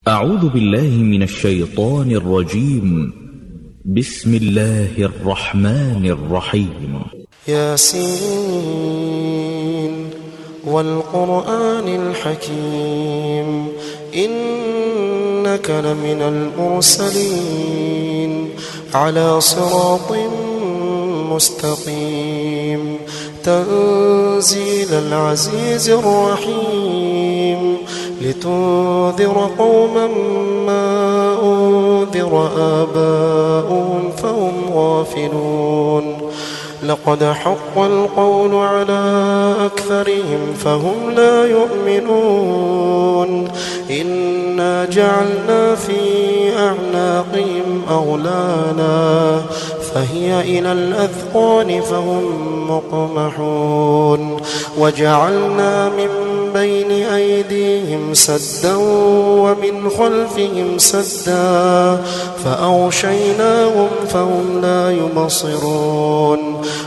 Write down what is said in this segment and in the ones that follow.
أعوذ بالله من الشيطان الرجيم. بسم الله الرحمن الرحيم. ياسين والقرآن الحكيم إنك لمن المرسلين على صراط مستقيم تنزيل العزيز الرحيم لتنذر قوما ما أنذر آباؤهم فهم غافلون لقد حق القول على أكثرهم فهم لا يؤمنون إنا جعلنا في أعناقهم أغلالا فهي إلى الأذقان فهم مقمحون وجعلنا من بين أيديهم سدا ومن خلفهم سدا فأغشيناهم فهم لا يبصرون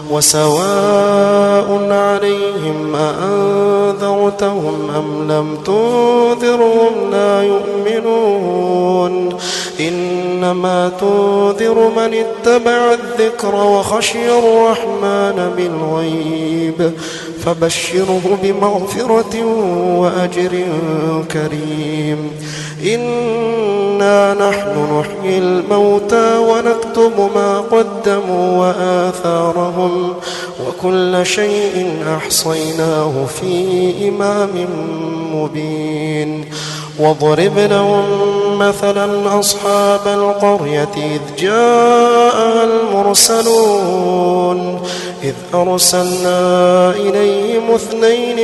وسواء عليهم أأنذرتهم أم لم تنذرهم لا يؤمنون إنما تنذر من اتبع الذكر وخشي الرحمن بالغيب فبشره بمغفرة وأجر كريم إنا نحن نحيي الموتى ونكتب ما قدموا وآثارهم وكل شيء أحصيناه في إمام مبين واضرب لهم مثلا أصحاب القرية إذ جاءها المرسلون إذ أرسلنا إليهم اثنين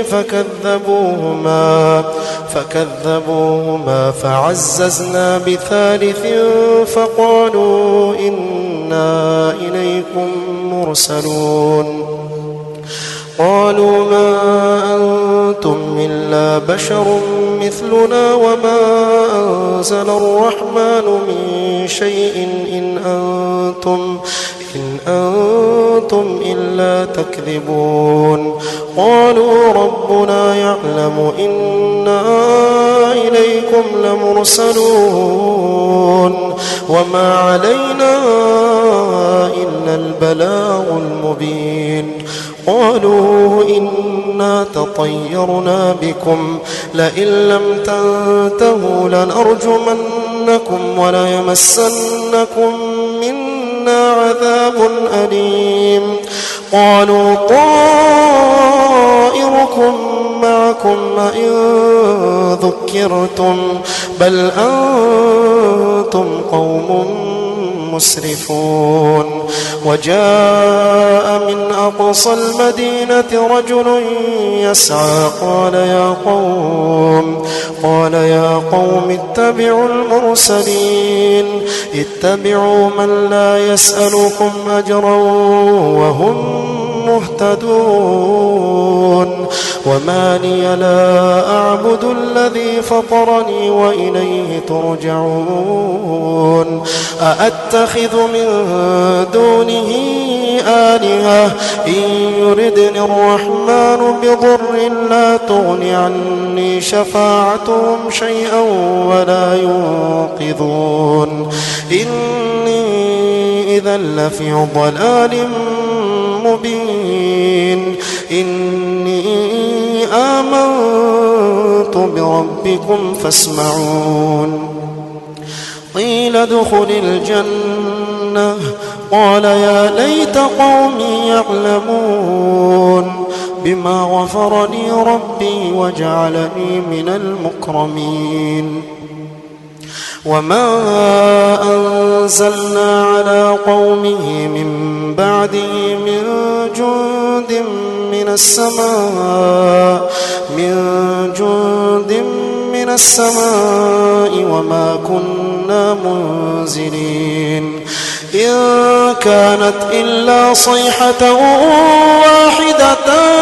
فكذبوهما فعززنا بثالث فقالوا إنا إليكم مرسلون قالوا ما أنتم إلا بشر مثلنا وما أنزل الرحمن من شيء إن أنتم إلا تكذبون قالوا ربنا يعلم إنا إليكم لمرسلون وما علينا إلا البلاغ المبين قالوا إنا تطيرنا بكم لئن لم تنتهوا لنرجمنكم وليمسنكم منا عذاب أليم قالوا طائركم معكم إن ذكرتم بل أنتم قوم مسرفون وجاء من أقصى المدينة رجل يسعى قال يا قوم اتبعوا المرسلين اتبعوا من لا يسألكم أجرا وهم مهتدون وما لي لا أعبد الذي فطرني وإليه ترجعون أأتخذ من دونه آلهة إن يردني الرحمن بضر لا تغن عني شفاعتهم شيئا ولا ينقذون إني إذا لفي ضلال مبين إني آمنت بربكم فاسمعون قيل ادخل الجنة قال يا ليت قومي يعلمون بما غفر لي ربي وجعلني من المكرمين وما أنزلنا على قومه من بعده من جند من السماء وما كنا منزلين إن كانت إلا صيحة واحدة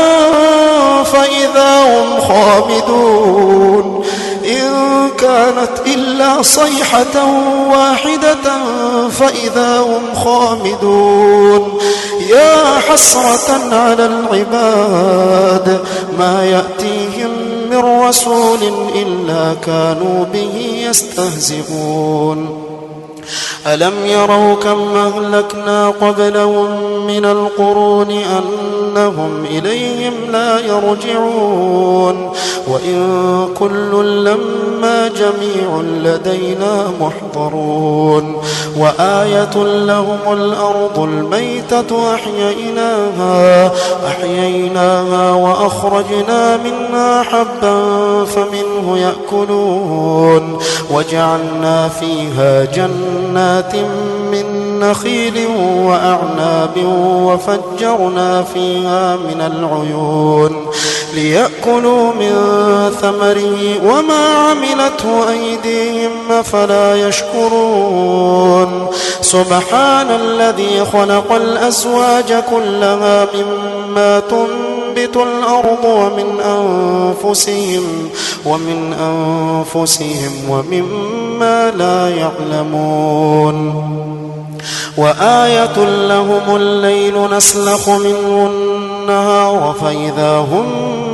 فإذا هم خامدون إن كانت إلا صيحة واحدة فإذا هم خامدون يا حسرة على العباد ما يأتيهم من رسول إلا كانوا به يستهزئون ألم يروا كم أهلكنا قبلهم من القرون أنهم إليهم لا يرجعون وإن كل لما جميع لدينا محضرون وآية لهم الأرض الميتة أحييناها وأخرجنا منها حبا فمنه يأكلون وجعلنا فيها جنات من نخيل وأعناب وفجرنا فيها من العيون ليأكلوا من ثمره وما عملته أيديهم فلا يشكرون سبحان الذي خلق الأزواج كلها مما تنبت الأرض ومن أنفسهم ومما لا يعلمون وآية لهم الليل نسلخ منه النهار فإذا هم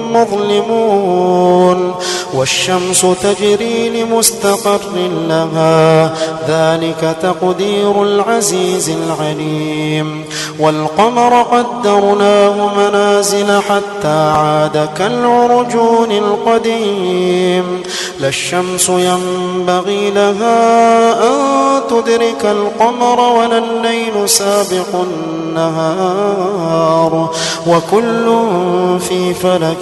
مظلمون والشمس تجري لمستقر لها ذلك تقدير العزيز العليم والقمر قدرناه منازل حتى عاد كالعرجون القديم لا الشمس ينبغي لها أن تدرك القمر ولا الليل سابق النهار وكل في فلك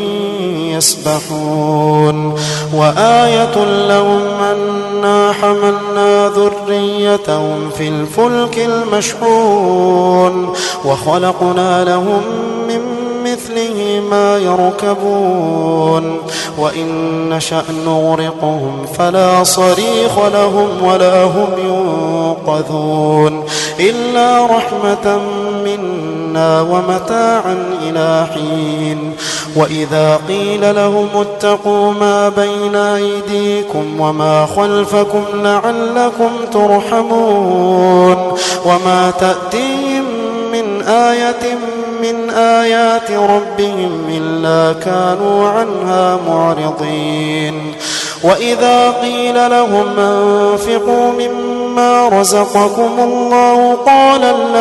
يسبحون وآية لهم أنا حملنا ذريتهم في الفلك المشحون وخلقنا لهم من مثله ما يركبون وإن نشأ نغرقهم فلا صريخ لهم ولا هم ينقذون إلا رحمة منا ومتاعا إلى حين وإذا قيل لهم اتقوا ما بين أيديكم وما خلفكم لعلكم ترحمون وما تأتيهم من آية من آيات ربهم إلا كانوا عنها معرضين وإذا قيل لهم انفقوا مما رزقكم الله قال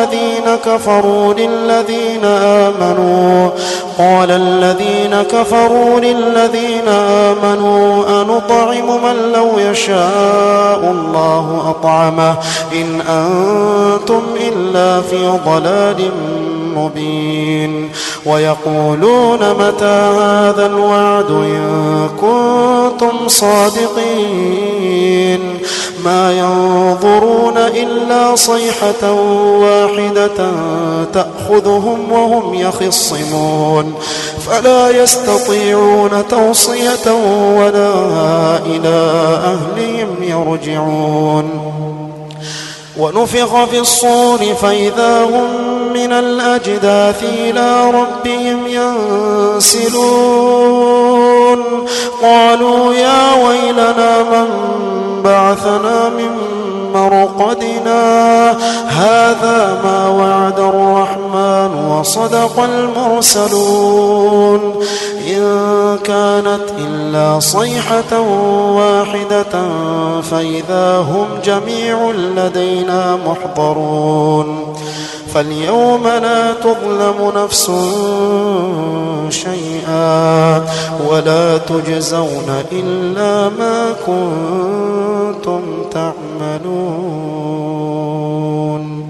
الذين كفروا للذين آمنوا أنطعم من لو يشاء الله أطعمه إن أنتم إلا في ضلال مبين ويقولون متى هذا الوعد إن كنتم صادقين ما ينظرون إلا صيحة واحدة تأخذهم وهم يخصمون فلا يستطيعون توصية ولا إلى أهلهم يرجعون ونفخ في الصور فإذا هم من الأجداث إلى ربهم ينسلون قالوا يا ويلنا من بعثنا من مرقدنا هذا ما وعد الرحمن وصدق المرسلون إن كانت إلا صيحة واحدة فإذا هم جميع لدينا محضرون فاليوم لا تظلم نفس شيئا ولا تجزون إلا ما كنتم تعملون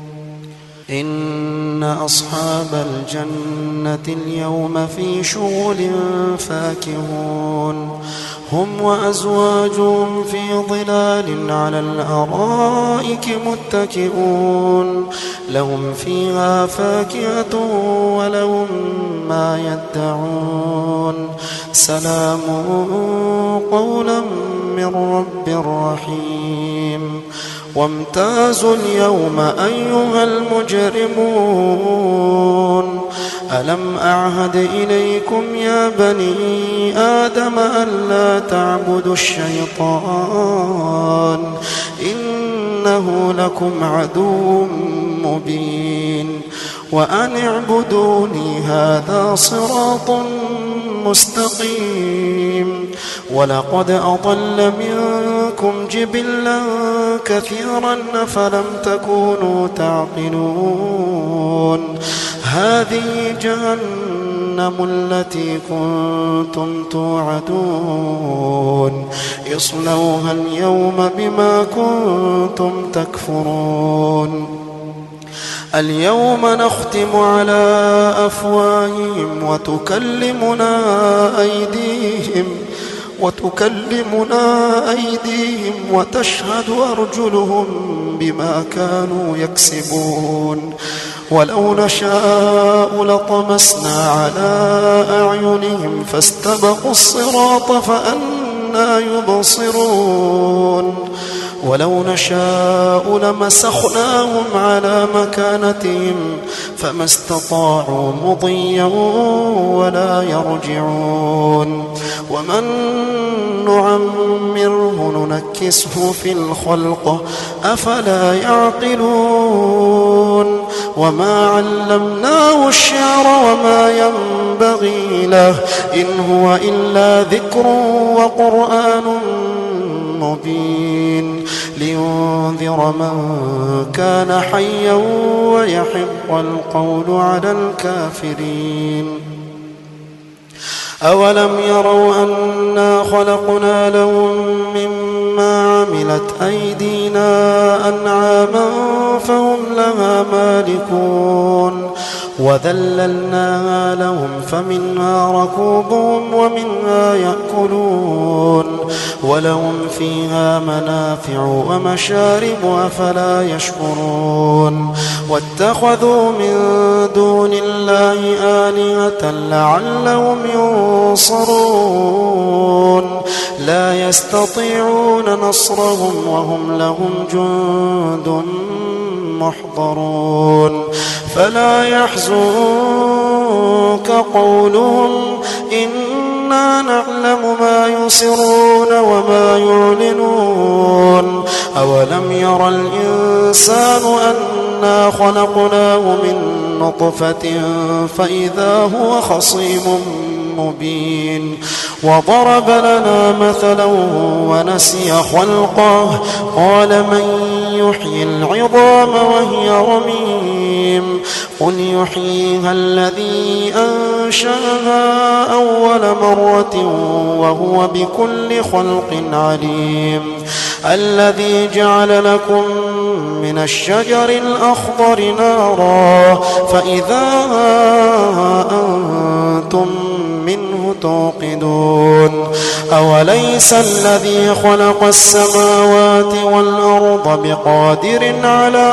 إن أصحاب الجنة اليوم في شغل فاكهون هم وأزواجهم في ظلال على الأرائك متكئون لهم فيها فاكهة ولهم ما يدعون سلام قولا من رب رحيم وامتازوا اليوم أيها المجرمون ألم أعهد إليكم يا بني آدم ألا تعبدوا الشيطان إنه لكم عدو مبين وأن اعبدوني هذا صراط مستقيم ولقد أضل منكم جبلا كثيرا أفلم تكونوا تعقلون هذه جهنم التي كنتم توعدون اصلوها اليوم بما كنتم تكفرون اليوم نختم على أفواههم وتكلمنا أيديهم وتشهد أرجلهم بما كانوا يكسبون ولو نشاء لطمسنا على أعينهم فاستبقوا الصراط فأنى يبصرون ولو نشاء لمسخناهم على مكانتهم فما استطاعوا مضيا ولا يرجعون ومن نعمره ننكسه في الخلق أفلا يعقلون وما علمناه الشعر وما ينبغي له إن هو إلا ذكر وقرآن مبين لينذر من كان حيا ويحق القول على الكافرين أولم يروا أنا خلقنا لهم مما عملت أيدينا أنعاما فهم لها مالكون وذللناها لهم فمنها ركوبهم ومنها يأكلون ولهم فيها منافع ومشارب أفلا يشكرون واتخذوا من دون الله آلهة لعلهم ينصرون لا يستطيعون نصرهم وهم لهم جند محضرون فلا يحزنك قولهم إنا نعلم ما يسرون وما يعلنون أولم ير الإنسان أنا خلقناه من نطفة فإذا هو خصيم مبين وضرب لنا مثلا ونسي خلقه قال من يحيي العظام وهي رميم قل يحييها الذي أنشأها أول مرة وهو بكل خلق عليم الذي جعل لكم من الشجر الأخضر نارا فإذا أنتم منه توقدون أوليس الذي خلق السماوات والأرض بقادر على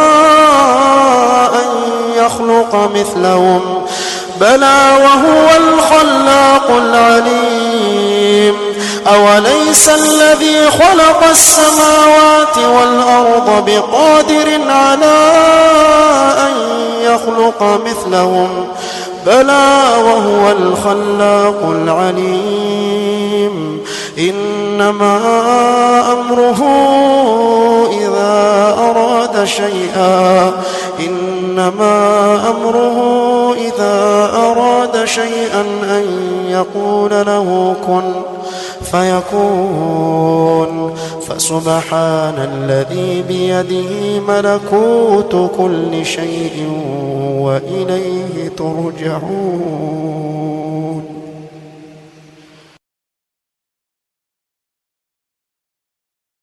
أن يخلق مثلهم بلى وهو الخلاق العليم أوليس الذي خلق السماوات والأرض بقادر على أن يخلق مثلهم بلى وهو الخلاق العليم إنما أمره إذا أراد شيئا أن يقول له كن فيكون فسبحان الذي بيده ملكوت كل شيء وإليه ترجعون